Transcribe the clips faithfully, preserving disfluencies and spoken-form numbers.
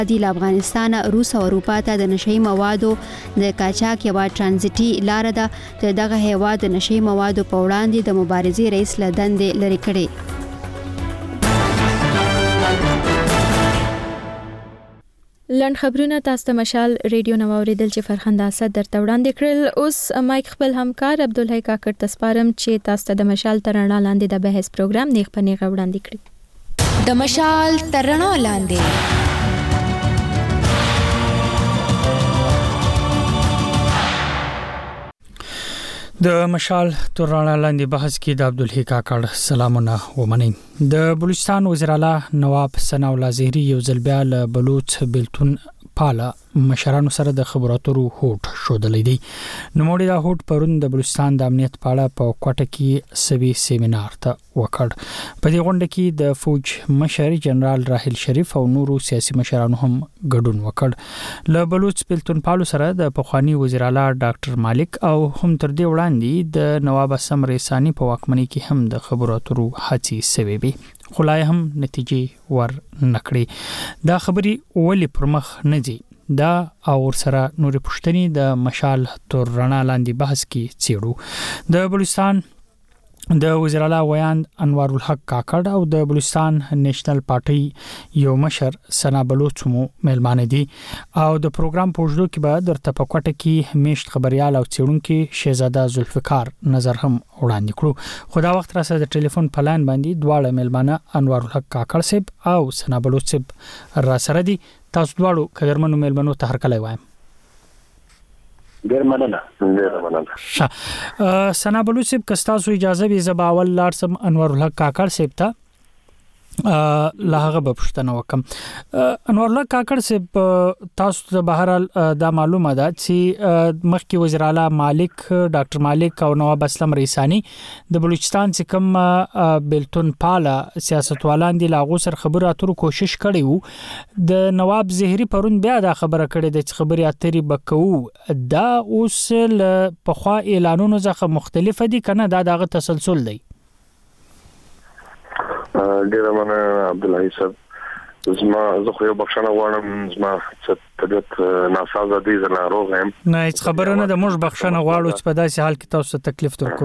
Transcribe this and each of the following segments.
دی له افغانستان روس او اروپا ته د نشئی موادو د قاچاق یوه ترانزیټي لار ده. د دغه هیواد د نشئی موادو په وړاندې د مبارزې رئیس له دندې لرې کړي. لنډ خبرونه تاسو ته مشال ریډیو نو اوریدل چې فرخنده اسد درته وړاندې کړل. اوس مایک خپل همکار عبدالحی کاکړ ته سپارم چې تاسو ته د مشال ترڼا لاندې د بحث پروګرام نیغ په نیغه وړاندې کړي. د مشال ترڼا لاندې د مشال ترڼا لاندې بحث کې د عبدالحی کاکړ سلامونه ومنئ. د بلوچستان وزیر اعلی نواب ثناء الله زهري یو ځل بیا له بلوچ بیلتون پاله مشرانو سره د خبرو اترو هوټ شودلې دی. نوموړي دا هوټ پرون د بلوچستان د امنیت په اړه په کوټه کې سوي سیمینار ته وکړ. په دې غونډه کې د فوج مشر جنرال راحل شریف او نورو سیاسي مشرانو هم ګډون وکړ. له بلوچ بیلتون پالو سره د پخوانی وزیر اعلی ډاکټر مالک او هم تر دې وړاندې د نواب اسم ریسانی په واکمنۍ کې هم د خبرو اترو هڅې سوي وي، خو لا هم نتیجې ور نکړي. دا خبري ولې پر مخ نه ځي؟ دا او سره نورې پوښتنې د مشال ترڼا لاندې بحث کې څېړو. د بلوچستان د وزیر اعلی ویاند انوار الحق کاکړ او د بلوچستان نیشنل پارټي یو مشر سنا بلوچ مو ملمانه دي او د پروګرام په وجودو کې به درته په کوټه کې میشت خبريال او څېړونکو شهزاده ذوالفقار نظر هم وړاندې کړو. خو دا وخت را سره د ټلیفون په لاین باندې دواړه ملمانه انوار الحق کاکړ صاحب او سنا بلوچ صاحب را سره دي. تاسو دواړو قدرمنو ملمنو ته هر کله وایم. ډیر مننه ډیر مننه. ښه سنا بلوچ صاحب که تاسو اجازه وي زه به اول لاړ سم انوار الحق کاکړ صاحب ته له هغه به پوښتنه وکم. انوار الله کاکړ صاحب تاسو ته بهرحال دا معلومه ده چې مخکې وزیر اعلی مالک ډاکټر مالک او نواب اسلم ریسانی د بلوچستان چې کوم بیلتون پاله سیاستوالان دي لاغو سر خبرو اترو کوشش کړي وو. د نواب زهري پرون بیا دا خبره کړې ده چې خبري اترې بکو. دا اوس له پخوا اعلانونو څخه مختلف دي کنه دا دغه تسلسل دی؟ ډیر مننه عبدالحی صاحب. زما زه خو یو بخښنه غواړم، زما څه طبیعت ناسازه دی، زه ناروغ یم. نه هیڅ خبره نه ده، موږ بخښنه غواړو چې په داسې حال کې تاسو ته تکلیف درکو.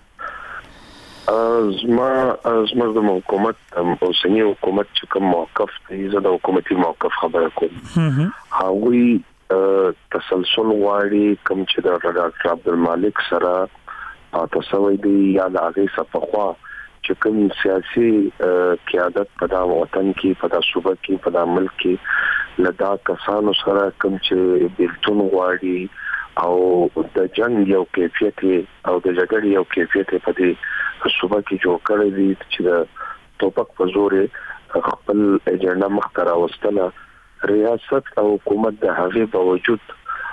زما زموږ د حکومت اوسنی حکومت چې کوم موقف دی، زه د حکومتي موقف خبره کوم. هغوی تسلسل غواړي کوم چې د ډاکټر عبدالمالک سره پاتې شوی دی یا د هغې څخه پخوا چې کوم سیاسي قیادت په دا وطن کې په دا صوبه کې په دا ملک کې لدا کسانو سره کوم چې بیلتون غواړي او د جنگ یو کیفیت او د جګړې یو کیفیت په دې صوبه کې جوړ کړی دی چې د توپک په زور خپل ایجنډا مخته راوستله. ریاست او حکومت د هغې باوجود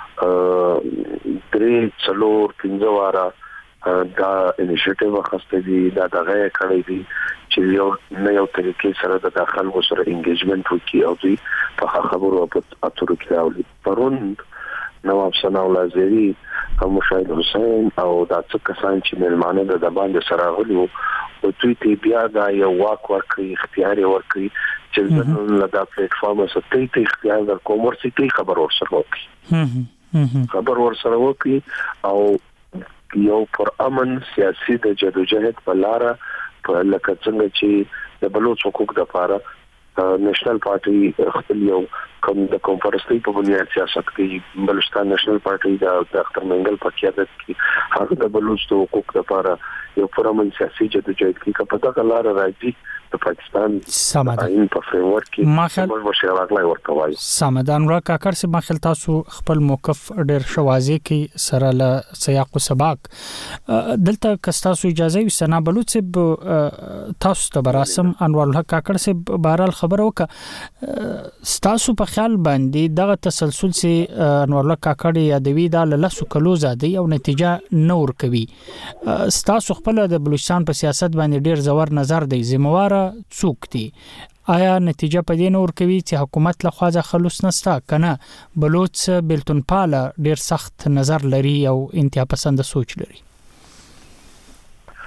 درې څلور پنځه واره دا انیشیټیو اخیستی دی، دا دغه کړی دی چې یو نه یو طریقې سره د داخل سره انګیجمنت وکړي او دوی په خبرو اترو کې راولي. پرون نواب ثناء الله زهري او مشاهد حسین او دا څه کسان چې ملمانه د باندې سره غلي او دوی ته بیا دا یو واک ورکړي، اختیار ورکړي چې زموږ له دا پلیټ فارم سره ته اختیار در کوم ورسې خبر ورسره وکړي خبر ورسره وکړي او یو پر امن سیاسي د جدوجہد په لار په لکه څنګه چې د بلوچ حقوق د لپاره نېشنل پارټي خپل یو کوم د کنفرانسي په بنیاد سیاست کوي. بلوچستان نېشنل پارټي د ډاکټر منګل په قیادت کې هغه د بلوچ د حقوق لپاره یو پر امن سیاسي جدوجہد کې په دغه لار راځي. د پاکستان سمدان په فریم ورک کې موږ مشورات ورکوي. سمدان را کاکړ سي مخل تاسو خپل موقف ډېر شوازي کې سره له سیاق او سباق دلته کستاسو اجازه وي سنا بلوچ تاسو ته براسم انوار الله کاکړ سي بهرال خبر وکړه. تاسو په خیال باندې دغه تسلسل سي انوار الله کاکړ یادوي دا لاسو کلو زادي او نتیجه نور کوي. تاسو خپل د بلوچستان په سیاست باندې ډېر زور نظر دی، زمواره څوک دي؟ آیا نتیجه په دې نور کوي چې حکومت له خواځه خلوص نستا کنه بلوچ بیلتون پاله ډیر سخت نظر لري او انتها پسند سوچ لري؟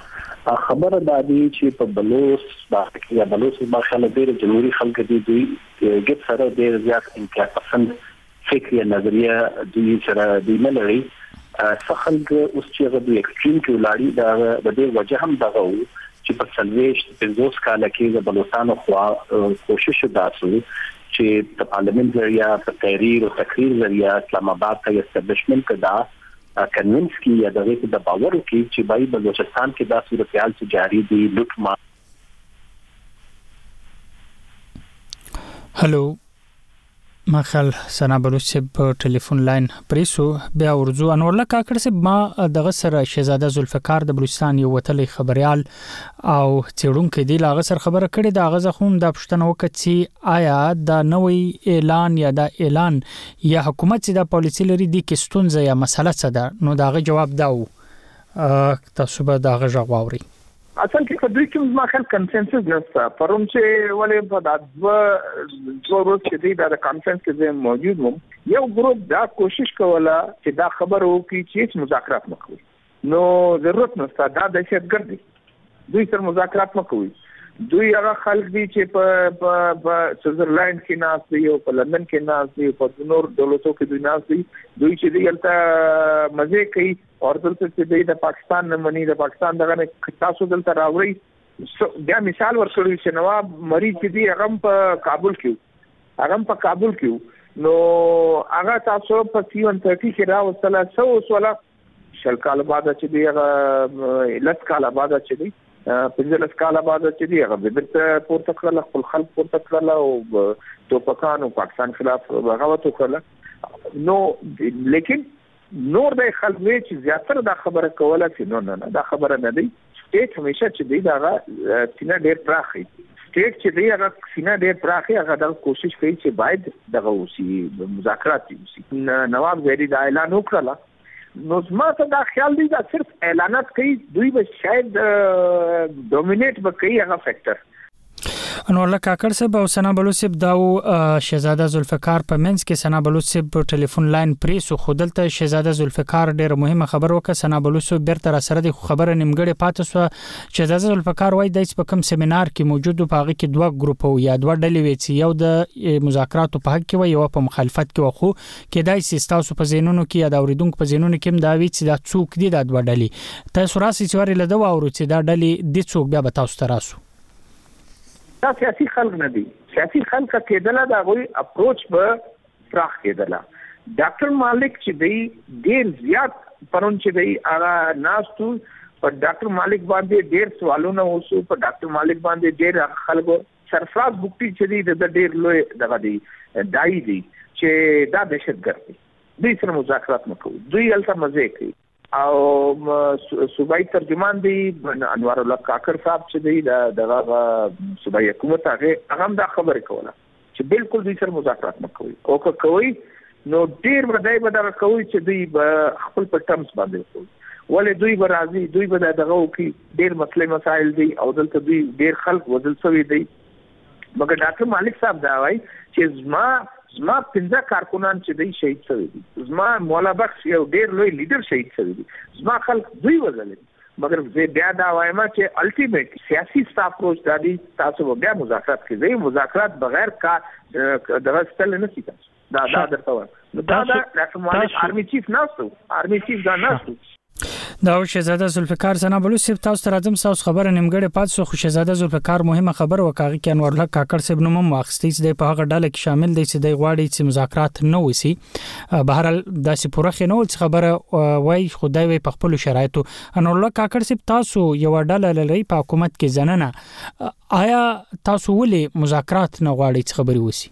خبره د دې چې په بلوچ باندې یا بلوچ باندې د جمهوریت خلک دي دوی ګټ سره ډېر زیات انقلاب پسند فکری نظریه دوی سره دی نه لري څه خلک اوس چې د ایکستریم کې ولاړی دا د دې وجه هم دغه چې په سلويش پنځوس کال کې د بلوچستان خو کوشش وکړو چې په پارلیمنت ذریعہ په تحریر او تقریر ذریعہ اسلام آباد ته استابلیشمنت کړه کنوینس کی یا دغه د باور کی چې بای بلوچستان کې دا صورتحال چې جاری دی لوټ ما هلو مخال سنا بلوچ په ټلیفون لاین پریسو بیا ورزو انور الله کاکړ سه ما دغه سره شهزاده ذوالفقار د بلوچستان یو وتلې خبريال او چېړونکو دی لاغه سره خبره کړې دا غزه خوم د پښتنه وکړي آیا دا نوې اعلان یا دا اعلان یا حکومت چې د پالیسي لري د کستونزه یا مسله څه ده نو داغه جواب داو تاسو به داغه جواب اصل کې په دوی کې ما خل کنسنسس نشته پروم چې ولې په دغه ضرورت کې دی دا کانفرنس کې موجود وم یو ګروپ دا کوشش کوله چې دا خبر وکړي چې مذاکرات وکړي نو ضرورت نشته دا دهشتګردي دوی سره مذاکرات وکړي دوی هغه خلک دي چې په په سویټزرلند کې ناس دي او په لندن کې ناس دي په نور دولتو کې دوی ناس دي دوی چې دلته مزه کوي او دلته چې د پاکستان نه مني د پاکستان دغه تاسو دلته راوړي بیا مثال ورکړی چې نواب مریض دي هغه په کابل کې هغه په کابل کې نو هغه تاسو په سیون ترټی کې راوصله سو وسوله شل کال بعد چې دی هغه لس کال بعد چې دی پنځه کال بعد چې دی هغه د پورته کړل خپل خلک پورته کړل او توپکانو پاکستان خلاف بغاوت وکړه نو لیکن نور د خلک چې زیاتره دا خبره کوله چې نو نه دا خبره نه دی سټیټ همیشه چې دی دا سینه ډېر پراخي سټیټ چې دی هغه سینه ډېر پراخي هغه د کوشش کوي چې باید دغه وسی مذاکرات وسی نواب زیری دا اعلان وکړه نو زما ته دا خیال دی دا صرف اعلانات کوي دوی به شاید ډومینیټ وکړي هغه فیکٹر انور الله کاکړ صاحب او سنا بلوچ صاحب دا شهزاده ذوالفقار په منځ کې سنا بلوچ صاحب په ټلیفون لاین پریسو خودلته شهزاده ذوالفقار ډېر مهمه خبر وکړه سنا بلوچ صاحب بیرته را سره د خبره نیمګړې پاتې سو شهزاده ذوالفقار وایي د په کوم سیمینار کې موجود په هغه کې دوه ګروپ یا دوه ډلې وي چې یو د مذاکراتو په حق کې وي او په مخالفت کې وخو کې دای سیستاسو په زینونو کې یا د اوریدونکو په زینونو کې هم دا وی چې دا څوک دي د دوه ډلې تاسو راسي چې ورې لده واورو چې دا ډلې د څوک بیا به تاسو تراسو دا سیاسي خلک نه دي سیاسي خلک کېدله دا غوي اپروچ به فراخ کېدله ډاکټر مالک چې دی ډېر زیات پرون چې دی هغه ناستو په ډاکټر مالک باندې ډېر سوالونه وسو په ډاکټر مالک باندې ډېر خلکو سرفراز بوکټي چې دی د ډېر لوی دغه دی دای دی چې دا دهشتګردي دوی سره مذاکرات وکړو دوی الته مزه کوي او صوبای ترجمان دی انوار الله کاکړ صاحب چې دی دغه صوبای حکومت هغه هم دا خبره کوله چې بالکل دوی سره مذاکرات وکړي او که کوي نو ډیر ودای به دا کوي چې دوی خپل په ټرمز باندې کوي ولې دوی به راځي دوی به دغه کوي ډیر مسلې مسائل دي او دلته دوی ډیر خلک ودل شوی دي مګر ډاکټر مالک صاحب دا وایي چې زما زما پنځه کارکونان چې دی شهید شوی دي زما مولا بخش یو ډیر لوی لیډر شهید شوی دي زما خلک دوی وزلې مګر زه بیا دا وایم چې الټیمیټ سیاسي اپروچ دا دی تاسو بیا مذاکرات کوي مذاکرات بغیر کا دغه ستل نه کیږي دا دا درته وایم دا دا ډاکټر مالک آرمي چیف ناستو آرمي چیف دا ناستو دا شهزاده ذوالفقار سنا بلوچ صاحب تاسو ته راځم تاسو خبره نیمګړې پات سو خو شهزاده ذوالفقار مهمه خبر وکړي کې انور الله کاکړ صاحب نوم واخستي چې په هغه ډله کې شامل دي چې د غواړي چې مذاکرات نه وسی بهر داسې پوره نه ول خبره وای خدای وي په خپل شرایطو انور الله کاکړ صاحب تاسو یو ډله لري په حکومت کې ځننه آیا تاسو ولې مذاکرات نه غواړي چې خبري وسی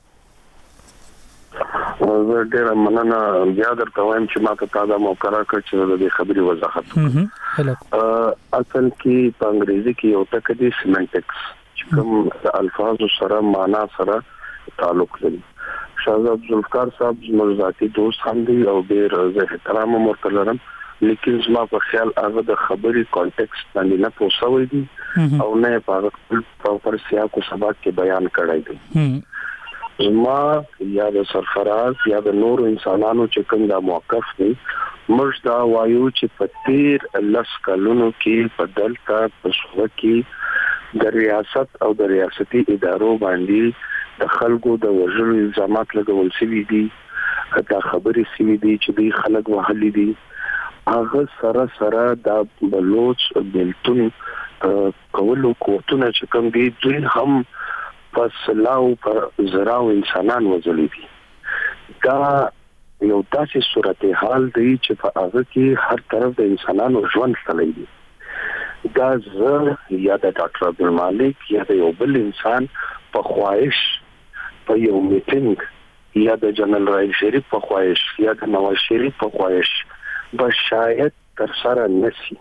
زه ډېر مننه بیا درته وایم چې ما ته تا دا موقع راکړه چې د دې خبرې وضاحت وکړم اصل کې په انګریزي کې یو ټکی دی سیمنټکس چې کوم د الفاظو سره معنا سره تعلق لري شهزاده ذوالفقار صاحب زموږ ذاتي دوست هم دی او ډېر زه احترام ورته لرم لیکن زما په خیال هغه د خبرې کانټیکست باندې نه پوښوي دي او نه په هغه پر سیاق او سباق کې بیان کړی دی زما یا د سرفراز یا د نورو انسانانو چې کوم دا موقف دی موږ دا وایو چې په تیر لس کلونو کې په دلته په صوبه کې د ریاست او د ریاستي ادارو باندې د خلکو د وژلو الزامات لګول شوي دي دا خبرې شوي دي چې دوی خلک وهلي دي هغه سره سره د بلوچ بلتون کولو کوتونه چې کوم دي دوی هم پس لاو پر زراو انسانان وژلي دي دا یو داسې صورتحال دی چې په هغه کې هر طرف د انسانانو ژوند تللی دی دا زه یا د ډاکټر عبدالمالک یا د یو بل انسان په خواهش په یو میټینګ یا د جنرال رائل شریف په خواهش یا د نواز شریف په خواهش به شاید تر سره نسی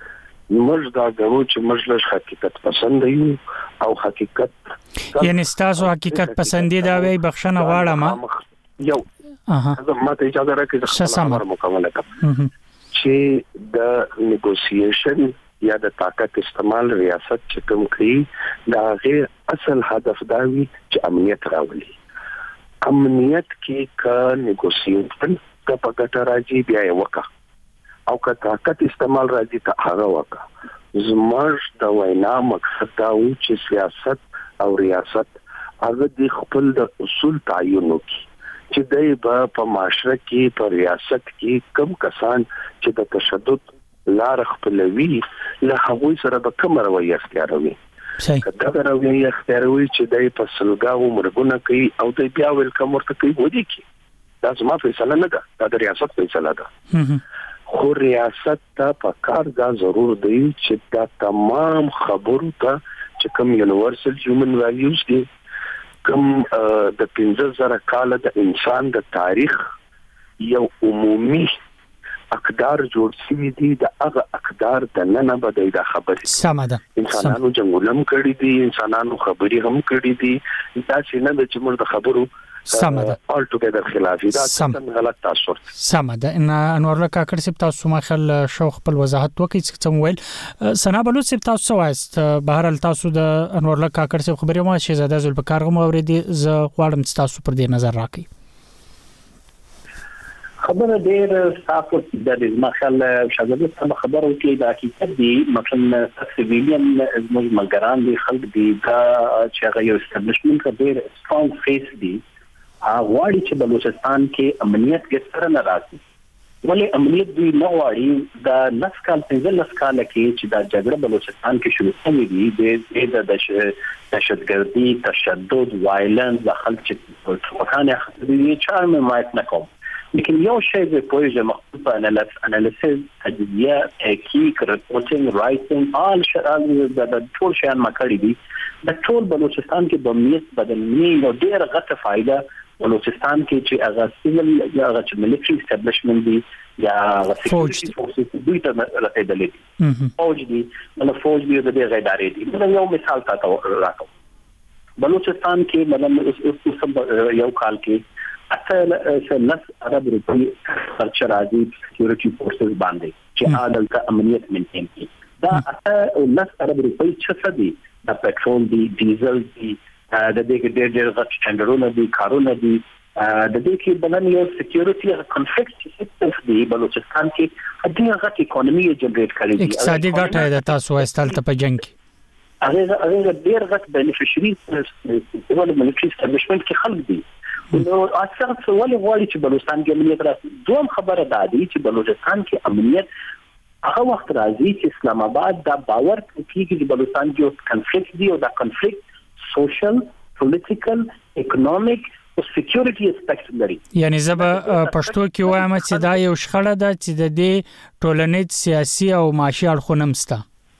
موږ دا غواړو چې موږ له حقیقت پسند یو او حقیقت یعنی تاسو حقیقت پسندي دا وی بخښنه غواړم یو اها زه ماته اجازه راکړئ چې خبره مکمل کړم چې د نیګوسییشن یا د طاقت استعمال ریاست چې کوم کوي دا غیر اصل هدف دا وي چې امنیت راولي امنیت کې کا نیګوسییشن کا پکټه راځي بیا یې وکړه او کا طاقت استعمال راځي ته هغه وکړه زموږ د وینا مقصد دا و چې سیاست او ریاست هغه د خپل د اصول تعین وکړي چې دای په معاشره کې په ریاست کې کم کسان چې د تشدد لار خپلوي له هغه سره به کوم رویه اختیاروي کله دا رویه اختیاروي چې دای په سلګاو مرګونه کوي او دای بیا ویلکم ورته کوي ودی کی دا زما فیصله نه ده دا د ریاست فیصله ده خو ریاست ته په کار دا ضرور دی چې دا تمام خبرو ته چې کوم یونیورسل هیومن ویلیوز دي کوم د پنځه زره کال د انسان د تاریخ یو عمومي اقدار جوړ شوی دي د هغه اقدار د نن به د خبرې سم ده انسانانو جنګولم کړی دي انسانانو خبرې هم کړی دي دا چې نه د چمر د خبرو سم ده all together خلافي دا څنګه غلط تاثر سم ده ان انور الله کاکړ سپ تاسو ما خل شو خپل وضاحت وکړي چې څنګه ویل سنا بلوچ سپ تاسو وایست بهر تاسو د انور الله کاکړ سپ خبرې ما شهزاده ذوالفقار غو اوریدي ز غواړم تاسو پر دې نظر راکړئ خبره ډېر تاسو د مخال شاګرد څخه خبره وکړي د حقیقت دی مثلا سیویلین زموږ ملګران دي خلک دي دا چې هغه یو اسټابلیشمنت ډېر سترونګ فیس دي غواړي چې بلوچستان کې امنیت کې سره نه راځي ولی امنیت دوی نه غواړي د لس کال پنځه لس کال کې چې دا جګړه بلوچستان کې شروع شوې دي د دهشتګردي تشدد وایلنس د خلک چې وکانه خدي چارم مایت نه کوم لیکن یو شی د پروژه مخصوص انالیسز تجزیه تحقیق ریپورټینګ رائټینګ آل شرال د ټول شیان ما کړی دي د ټول بلوچستان کې د امنیت بدلنی نو ډېر غټه فائدہ بلوچستان کې چې هغه سیول یا هغه ملټری اسټابلیشمنت دي یا سکیورټي فورسز دوی ته رسیدلې دي فوج دي نو فوج دی د دې ادارې دي نو یو مثال تاسو راکوم بلوچستان کې مطلب یو کال کې اته لس ارب روپی خرچ راځي سکیورټي فورسز باندې چې عادلته امنیت مینټین کړي دا اته لس ارب روپی څه دي د پټرول دي ډیزل دي د دې ډېر ډېر غټ ټندرونه دي کارونه دي د دې کې بلن یو سکیورټي کنفلیکټ سیستم دی بلوچستان کې ډېر غټ اکانومي جنریټ کړي دي اقتصادي ګټه ده تاسو استل ته په جنگ کې هغه هغه ډېر غټ بینیفیشري په ول ملټری اسټابلیشمنت کې خلک دي نو اکثر څه ولې غواړي چې بلوچستان کې امنیت راشي دوم خبره ده چې بلوچستان کې امنیت هغه وخت راځي چې اسلام آباد دا باور کوي چې بلوچستان کې کنفلیکټ دی او دا کنفلیکټ سوشل پولیټیکل اکونومیک او سکیورټي اسپیکټ لري یعنی زب پښتو کې وایم چې دا یو شخړه ده چې د دې ټولنیز سیاسي او معاشي اړخونه مسته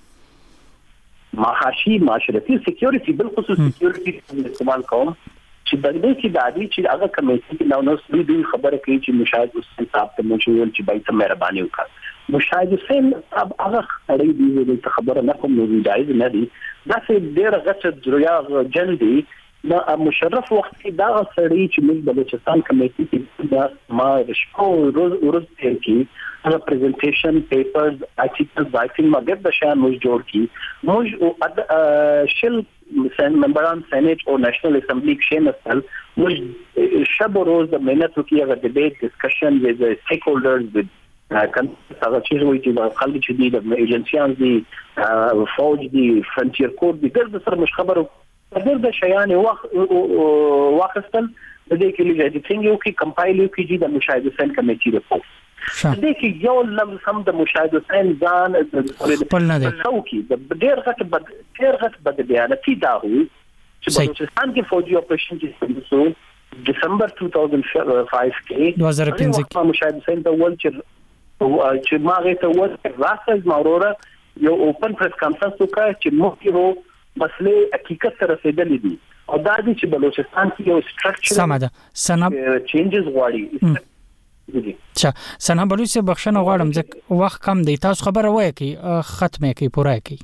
معاشي معاشرتي سکیورټي بل خصوص سکیورټي استعمال کوم چې د دې کې د عادي چې هغه کمیټې کې نو نو سړي دوی خبره کوي چې مشاهد حسین صاحب ته مشوول چې بای ته مهرباني وکړه مشاهد حسین صاحب هغه اړې دی د خبره نه کوم نو جایز نه دي دا چې ډېر غټ جوړیا جلدی نو مشرف وخت کې دا سړي چې موږ بلوچستان کمیټې کې دا ما رشکو روز روز تیر کې هغه پریزنټیشن پیپرز آرټیکلز رائټینګ مګر د شان موږ جوړ کی موږ شل ممبران سېنات او نېشنل اسمبلی کې نسل موږ شب او روز د مهنت کې هغه ډیبیټ ډسکشن وذ سټیک هولډرز وذ کله هغه چې وایي چې خلک چې دي د ایجنسیان دي فوج دي فرنټیر کور دي د سره مش خبرو د شیان وخت واخستل د دې کې لږه د څنګه یو کې کمپایل یو کې د مشاهده سن کمیټې رپورت د دې کې یو لفظ هم د مشاهده سن ځان د څوکي د ډېر غټ بد ډېر غټ بد بیان کی دا وي چې بلوچستان کې فوجي اپریشن چې څو دسمبر دو هزار پنځه کې دوه هزار پنځه کې مشاهده سن د ول چې چې ماغه ته ول راځي ماوروره یو اوپن پریس کانفرنس وکړ چې موږ یو مسلې حقیقت سره رسیدلې دي او دا د چې بلوچستان کې یو سټرکچر سماده سنب چینجز غواړي چا سنا بلوچ بخښنه غواړم ځکه وخت کم دی تاسو خبره وایي کی ختمه کی پوره کی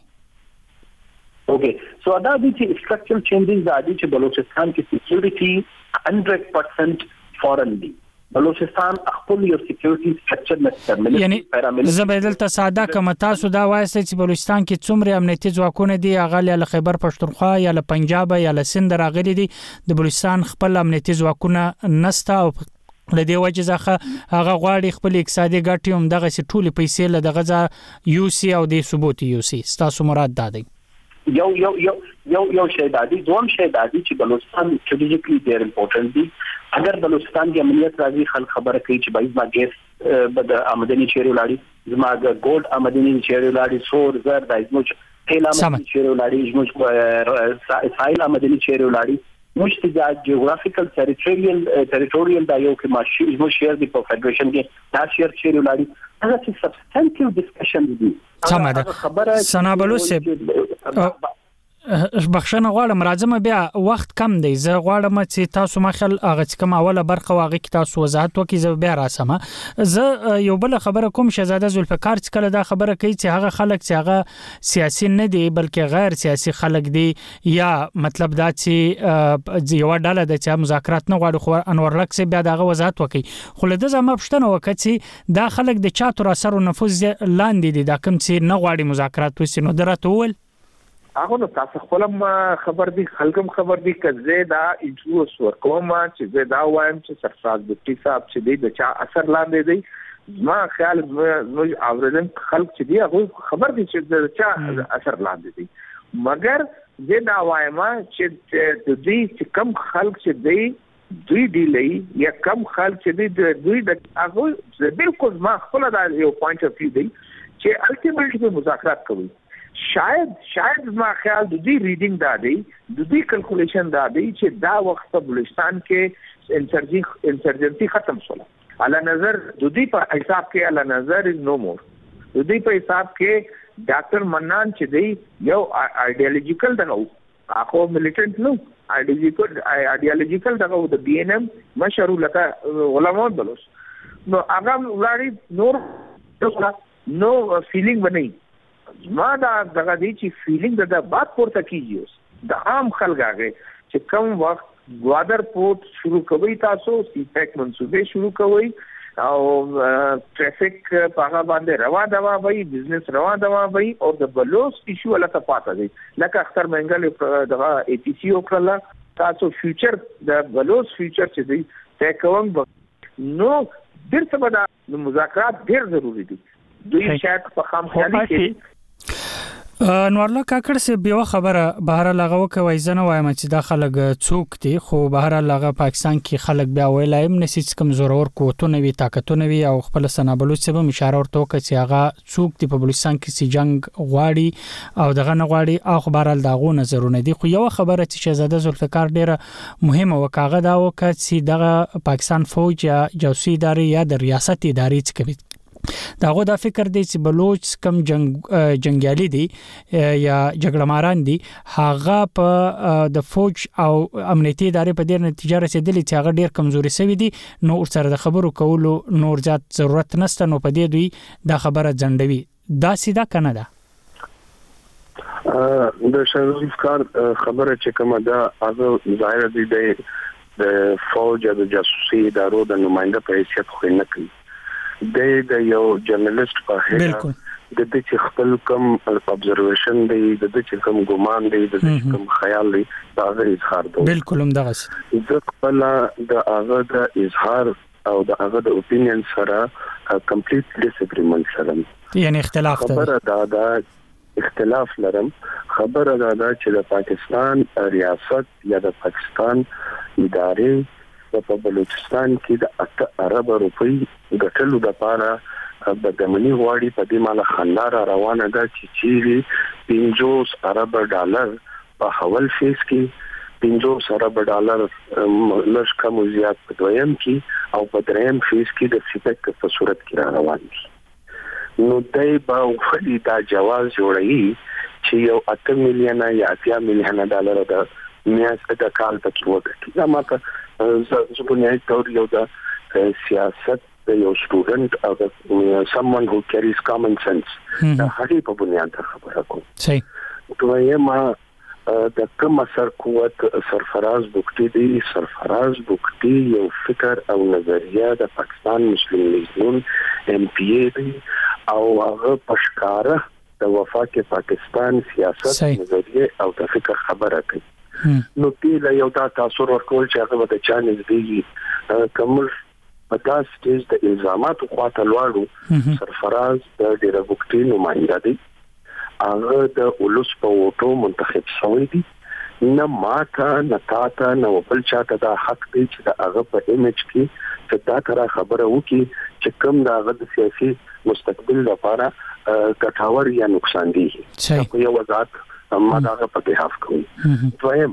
اوکے سو دا د چې سټرکچرل چینجز دا دي چې بلوچستان کې سکیورټي هندرد پرسنټ فورن دی بلوچستان خپل یو سکیورټي سټرکچر نه یعنی زبیدل ته ساده کوم تاسو دا وایي چې بلوچستان کې څومره امنیتي ځواکونه دي هغه له خیبر پښتونخوا یا له پنجاب یا له سند راغلي دي د بلوچستان خپل امنیتي ځواکونه نسته او لدې وجه ځکه هغه غواړي خپل اقتصادي ګټې هم دغه سي ټولي پیسې له دغه یو سی او د ثبوت یو سی تاسو مراد دادی یو یو یو یو یو شی دادی دوم شی دادی چې بلوچستان استراتیجیکلی ډیر امپورټنٹ دی اگر بلوچستان کې امنیت راځي خلک خبره کوي چې بای ما ګیس بد آمدنی چیرې ولاړی زما ګولډ آمدنی چیرې ولاړی سور زر د ازموچ تیل آمدنی چیرې ولاړی زموچ سایل آمدنی چیرې ولاړی مشتجاج جغرافیکل ټریټوریال ټریټوریال دا یو کې ماشي زموږ شیر دی په فدریشن کې دا شیر چیرې ولاړی هغه چې سبستانټیو ډسکشن دي سماده سنا بلوچ بخښنه غواړم راځم بیا وخت کم دی زه غواړم چې تاسو مخل هغه چې کوم اوله برخه واغې کې تاسو وضاحت وکړئ زه بیا راسم زه یو بل خبره کوم شهزاده ذوالفقار چې کله دا خبره کوي چې هغه خلک چې هغه سیاسي نه دي بلکې غیر سیاسي خلک دي یا مطلب دا چې یو ډله د چا مذاکرات نه غواړي خو انور لک سي بیا دغه وضاحت وکړي خو له زما پښتنه وکړي چې دا خلک د چا تر اثر او نفوذ لاندې دي دا کوم چې نه غواړي مذاکرات وسي نو درته ول هغه نو تاسو خپلم خبر دي خلکم خبر دي کزه دا انټروس ورکوم چې زه دا وایم چې سرفراز بوټي صاحب چې د چا اثر لاندې دی ما خیال نو اوریدن خلک چې دی هغه خبر دي چې د چا اثر لاندې دي مګر زه دا وایم چې د دې چې کم خلک چې دی دوی دی لې یا کم خلک چې دی دوی د هغه بالکل ما خپل دا یو پوینټ اف ویو دی چې الټیمیټلی مذاکرات کوي شاید شاید ما خیال د دې ریډینګ دا دی د دې کیلکولیشن دا دی چې دا وخت په بلوچستان کې انسرجی انسرجنسی ختم شوه علا نظر د دې په حساب کې علا نظر از نو مور د دې په حساب کې ډاکټر منان چې دی یو ایډیالوژیکل دغه اخو ملیټنټ نو ایډیالوژیکل ایډیالوژیکل دغه د بي ان ام مشهور لکه علماء بلوس نو هغه ولاړی نور نو فیلینګ بنئ ما دا دغه دي چې فیلینګ د بات پورته کیږي د عام خلک هغه چې کوم وخت ګوادر پورت شروع کوي تاسو سی پیک منصوبې شروع کوي او ټریفیک په هغه باندې روا دوا وي بزنس روا دوا وي او د بلوس ایشو لکه پاتې دي لکه اختر منګل دغه ای ټی سی وکړه تاسو فیوچر د بلوس فیوچر چې دی ته کوم نو ډیر څه بدا مذاکرات ډیر ضروری دي دوی شاید په خام خیالي کې نورلا کاکړ سه بیا خبره بهر لغه وکوي زنه وایم چې دا خلک څوک دي خو بهر لغه پاکستان کې خلک بیا ویلایم نسیت کم زورور کوټونه وی طاقتونه وی او خپل سنابلوچ سبا اشاره ورته وکړي چې هغه څوک دی په بلوچستان کې سي جنگ غواړي او دغه نه غواړي او خبره داغو نظرونه دي خو یو خبره چې شهزاده ذوالفقار ډیره مهمه وکاغه دا وکړي چې دغه پاکستان فوج یا جاسوسي ادارې یا د ریاست ادارې څخه کوي داغه دا فکر دی چې بلوچ کم جنگ جنگیالي دي یا جګړه ماران دي هغه په د فوج او امنیتي ادارې په ډیر نتیجه رسیدلی چې هغه ډیر کمزوري شوی دي نو سره د خبرو کولو نور ځات ضرورت نشته نو په دې دوی دا خبره ځندوي دا سیده کنه ده د شهزاده خبره چې کومه ده هغه ظاهر دي د فوج او د جاسوسي ادارو د نماینده په حیثیت خو نه کوي د د یو جرنالست په هغه د دې چې خپل کوم ابزرویشن دی د دې چې کوم ګمان دی د دې چې کوم خیال دی دا غیر اظهار دی بالکل هم دغه د خپل د هغه د اظهار او د هغه د اپینین سره کمپلیټ ډیس اګریمنت سره یعنی اختلاف ته خبره دا دا اختلاف لرم خبره دا دا چې د پاکستان ریاست یا د پاکستان ادارې په بلوچستان کې د اته ارب روپۍ ګټلو لپاره د دمنی غواړي په دې مال خندار روانه ده چې چیرې پنځوس ارب ډالر په حواله فیس کې پنځوس ارب ډالر لږ کم زیات په دویم کې او په دریم فیس کې د سپیک په صورت کې روان دي نو دای په خلی دا جواز جوړي چې یو اته میلیونه یا اته میلیونه ډالر د میاشتې د کال په کې وګټي دا ماته زبونې تور یو د سیاست یو سټوډنټ او someone who carries common sense دا هغه په بنیاد خبره کوم صحیح دویمه د کوم سر قوت سرفراز بوکټي دی سرفراز بوکټي یو فکر او نظریه د پاکستان مسلم لیګون ایم پی ای دی او هغه پښکاره د وفاق پاکستان سیاست نظریه او د فکر خبره کوي نو پیله یو دا تاثیر ورکول چې هغه د چانس دی کوم په دا سټیج د الزاماتو خواته لوړو سرفراز د ډیره بوکټي نمائنده دی هغه د اولس په وټو منتخب شوی دی نه ماته نه تاته نه بل چاته دا حق دی چې د هغه په ایمیج کې چې دا تر خبره وکي چې کوم دا هغه د سیاسي مستقبل لپاره ګټور یا نقصان دی چې یو وضاحت ما دا په بهاف کوم دویم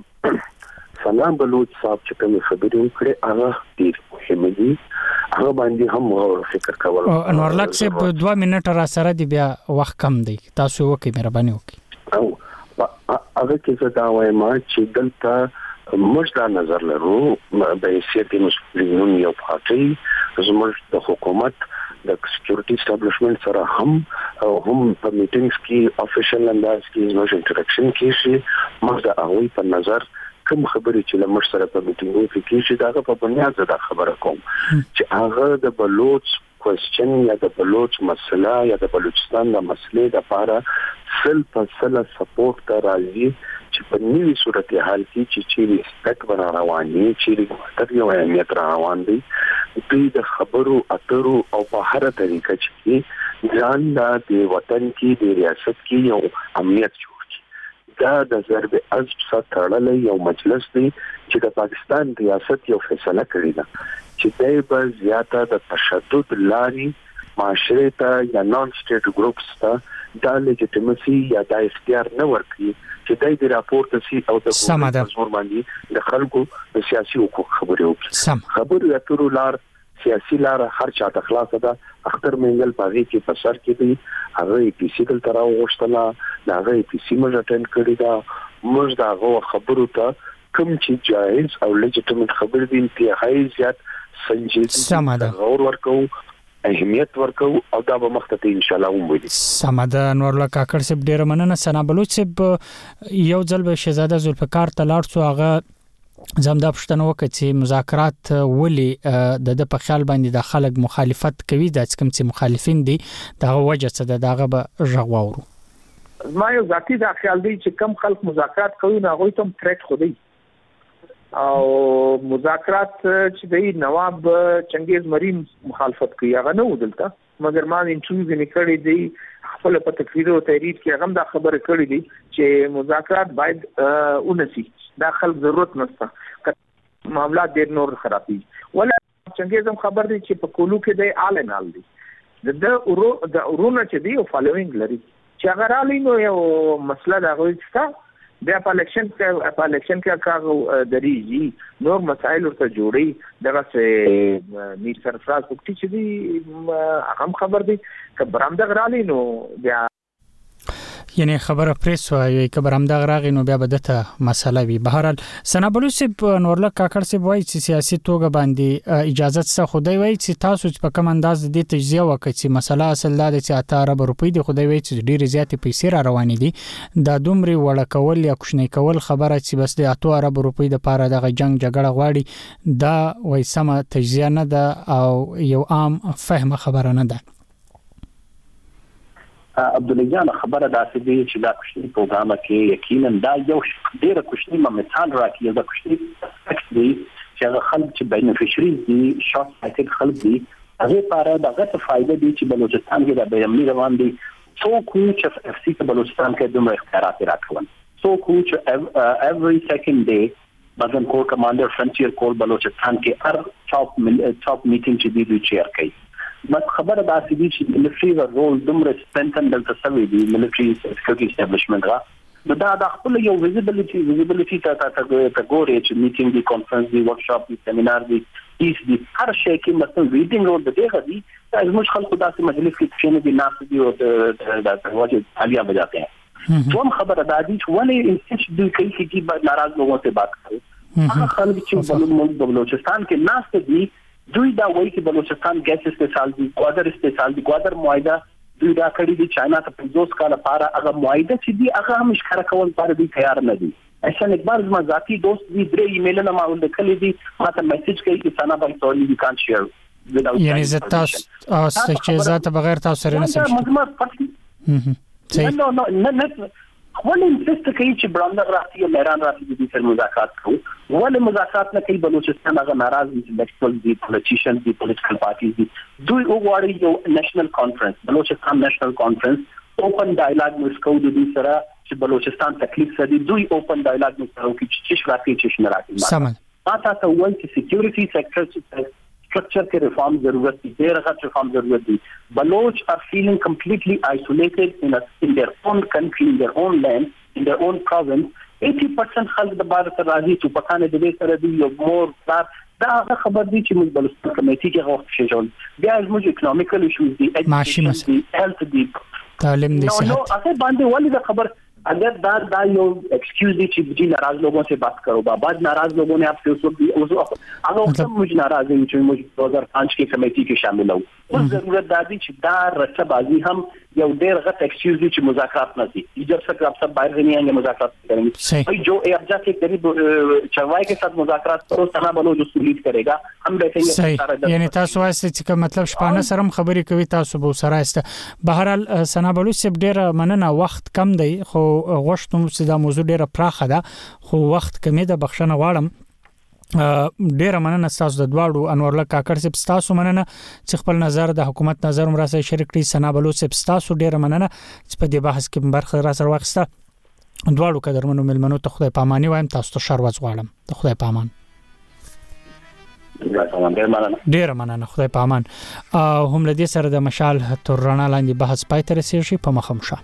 سلام بلوچ صاحب چې کوم خبرې وکړي هغه ډیر مهم دي هغه باندې هم فکر کول انور لک صاحب دوه منټه را سره دی بیا وخت کم دی تاسو وکي مهرباني وکي او هغه کې دا وایم چې دلته موږ دا نظر لرو د سیاسي مسؤلیتونو یو پارټي زموږ د حکومت د سکیورټي اسټابلیشمنت سره هم او هم په میټینګز کې افیشل انداز کې زموږ انټریکشن کې شي موږ د هغه په نظر کوم خبرې چې لمر سره په میټینګ کې کیږي دا په بنیاد زده خبره کوم چې هغه د بلوچ کوېسچن یا د بلوچ مسله یا د بلوچستان د مسلې لپاره سل په سل سپورټ ته راځي چې په نوې صورتحال کې چې چې سپک بنا رواني چې تر یو اهمیت روان دي دوی د خبرو اترو او په هر طریقه چې ځان د وطن کې د ریاست کې یو امنیت دا د ضرب عزب سره تړلې یو مجلس دی چې د پاکستان ریاست یو فیصله کړی ده چې دای په زیاته د تشدد لاري معاشره ته یا نان سټیټ ګروپس ته د لیجټیمسي یا د اختیار نه ورکړي چې دای د راپورټ سي او د حکومت باندې د خلکو د سیاسي حقوق خبرې وکړي خبرې اترو لار سیاسي لار هر چا ته خلاصه ده اختر منګل پاغي کې په سر کې دی هغه پی سی دل تر اوښتله دا هغه پی سی موږ اټینډ کړی دا موږ دا هغه خبرو ته کوم چې جایز او لیجټیمیټ خبر دي انتهایی زیات سنجیده غور ورکو اهمیت ورکو او دا به مخته ان شاء الله وموږي سماده نورلا کاکړ سپ ډیر مننه سنا بلوچ سپ یو ځل به شهزاده ذوالفقار تلاړ څو هغه زمدا پښتنه وکړي چې مذاکرات ولي د د په خیال باندې د خلک مخالفت کوي د کوم چې مخالفین دي دغه وجه څه ده دغه به ژغورو ما یو ذاتی دا خیال دی چې کم خلک مذاکرات کوي نه غوي تم تھریټ خودي او مذاکرات چې دی نواب چنګیز مریم مخالفت کوي هغه نه ودلته مګر ما انټرویو نکړی دی خپل په تقریر او تحریر کې هغه دا خبره کړې دي چې مذاکرات باید اونسي دا خلک ضرورت نشته معاملات ډېر نور خرابي ولا څنګه زم خبر دي چې په کولو کې د آل نال دي د اورو د اورونه چې دی او فالوینګ لري چې اگر علي نو یو مسله دا غوښتا بیا په الیکشن کې په الیکشن کې کار دريږي نور مسائل ورته جوړي دغه څه میر سرفراز وکړي چې دی هم خبر دي چې برامده غرالي نو بیا یعنی خبره پریس وایي کبر هم د غراغي نو بیا بدته مسله وي بهرال سنابلوس په نورله کاکړ سی وایي چې سیاسي توګه باندې اجازه څه خدای وایي چې تاسو په کوم انداز د تجزیه وکړي چې مسله اصل دا چې اته ارب روپۍ د خدای وایي چې ډیر زیات پیسې را روانې دي د دومره وړ کول یا کوشنۍ کول خبره چې بس د اته ارب روپۍ د پاره د جنگ جګړه غواړي دا وایي سم تجزیه نه ده او یو عام فهم خبره نه ده عبدالله جان خبره داسې دی چې دا کوشنی پروګرام کې یقینا دا یو ډېر کوشنی مثال راکړي دا کوشنی دی چې هغه خلک چې بینیفیشریز دي شارټ سایټډ خلک دي هغه لپاره دغه څه فائدہ دي چې بلوچستان کې د بیرمنی روان دي څوک چې اف سی په بلوچستان کې دومره اختیارات راکړل څوک چې every second day بدن کور کمانډر فرنټیر کور بلوچستان کې هر ټاپ ټاپ میټینګ چې دی دوی چیر کوي مت خبره دا چې چې ملټری رول دومره سپینټن دلته سوي دي ملټری سکیورټي اسټابلیشمنت را دا د خپل یو ویزیبিলিټي ویزیبিলিټي ته ته ته ګوري چې میټینګ دی کانفرنس دی ورکشاپ دی سیمینار دی هیڅ دی هر شي کې مثلا ریډینګ رول د دغه دی زموږ خلکو داسې مجلس کې چې نه دي ناس دي او د واجب عالیه بجاتے ہیں دوم خبر دا دی چې ولې انسټیټ دوی کوي چې ناراض لوگوں سے بات کرو هغه خلک چې بلوچستان کې ناس دي دوی دا وایي چې بلوچستان ګیس استعمال دي کوادر استعمال دي کوادر معاهده دوی دا کړی دي چاینا ته پنځوس کال لپاره هغه معاهده چې دی هغه هم ښکار کول لپاره دوی تیار نه دي احسان اکبر زما ذاتی دوست دی درې ایمیلونه ما ولیکلي دي ماته میسج کوي چې سانا باندې سوالي دي کان شیر یعنی زتا چې ذات بغیر تاسو سره نه سم نو نو نه نه ولې انسست کوي چې براندر راځي او میران راځي د دې مذاکرات کوي ولې مذاکرات نه کوي بلوچستان هغه ناراض دي انټلیکچوال دي پولیټیشن دي پولیټیکل پارټیز دي دوی وګوري یو نېشنل کانفرنس بلوچستان نېشنل کانفرنس اوپن ډایلاګ مسکو د دې سره چې بلوچستان تکلیف سدي دوی اوپن ډایلاګ مسکو کې چې راځي چې نه راځي سم ما تاسو وایي چې سکیورټي سېکټر structure के reform जरूरत थी देर रखा reform जरूरत थी Baloch are feeling completely isolated in a, in their own country in their own land in their own province eighty percent خلک د بار سره راځي چې پکانه د دې سره دی یو مور دا دا خبر دی چې موږ بلوچستان کمیټي کې غوښتل شو بیا موږ اکونومیکل ایشوز دی ایجوکیشن دی هیلث دی تعلیم دی نو نو هغه باندې ولې دا خبر अगर दार दा यो एक्सक्यूज दी कि जी नाराज लोगों से बात करो बाद नाराज लोगों ने आपसे उस वक्त अगर मुझे नाराज है मुझे मुझे दो हज़ार पाँच की कमेटी के शामिल हो उस जरूरत दादी कि दार रच्चाबाजी हम या देर गलत एक्सक्यूज दी कि मुज़ाकरात न थी जब तक आप सब बाहर नहीं आएंगे मुज़ाकरात करेंगे भाई जो अब जाके करीब चरवाई के साथ मुज़ाकरात करो सना बलोच उसको लीड करेगा हम बैठेंगे यानी تاسو وایي چې مطلب شپانه سره خبرې کوي تاسو به سره است بهرحال سنا بلوچ سب ډیر مننه وخت کم دی خو غوښتم چې دا موضوع ډیره پراخه ده خو وخت کمی ده بخښنه غواړم ډیره مننه تاسو د دواړو انور الله کاکړ صاحب تاسو مننه چې خپل نظر د حکومت نظر مرسته شریک کړی سنا بلوچ صاحب تاسو ډیره مننه چې په دې بحث کې برخه را سره واخیسته دواړو قدرمنو ملمنو ته خدای پاماني وایم تاسو ته شر وځغواړم ته خدای پامان ډیره مننه خدای پامان هم لدې سره د مشال تر رڼا لاندې بحث پای ته رسیږي په مخمشه